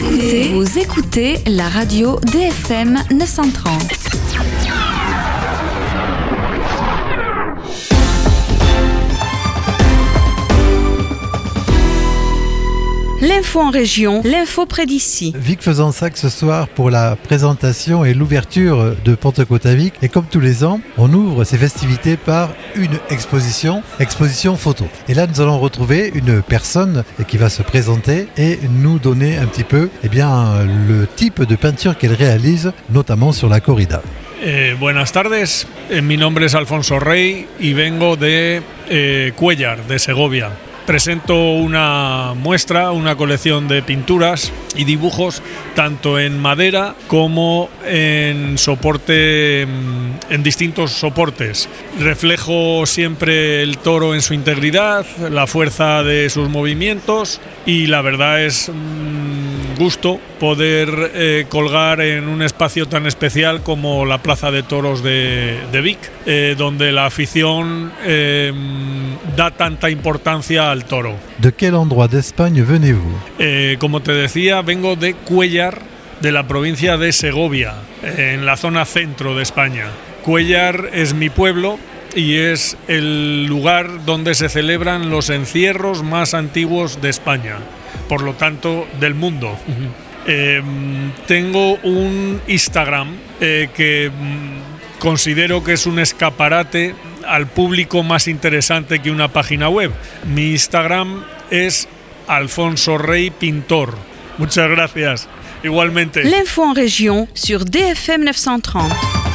Vous écoutez la radio DFM 930. L'info en région, l'info près d'ici. Vic Fezensac ce soir pour la présentation et l'ouverture de Pentecôte à Vic. Et comme tous les ans, on ouvre ces festivités par une exposition photo. Et là, nous allons retrouver une personne qui va se présenter et nous donner un petit peu le type de peinture qu'elle réalise, notamment sur la corrida. Buenas tardes, mi nombre es Alfonso Rey y vengo de Cuéllar, de Segovia. Presento una muestra, una colección de pinturas y dibujos tanto en madera como en soporte, en distintos soportes. Reflejo siempre el toro en su integridad, la fuerza de sus movimientos y la verdad es gusto poder colgar en un espacio tan especial como la Plaza de Toros de Vic, donde la afición da tanta importancia al toro. ¿De quel endroit d'Espagne venez-vous? Como te decía, vengo de Cuéllar, de la provincia de Segovia, en la zona centro de España. Cuéllar es mi pueblo y es el lugar donde se celebran los encierros más antiguos de España, por lo tanto del mundo. Tengo un Instagram que considero que es un escaparate al público más interesante que una página web. Mi Instagram es Alfonso Rey Pintor. Muchas gracias. Igualmente. L'info en région sur DFM 930.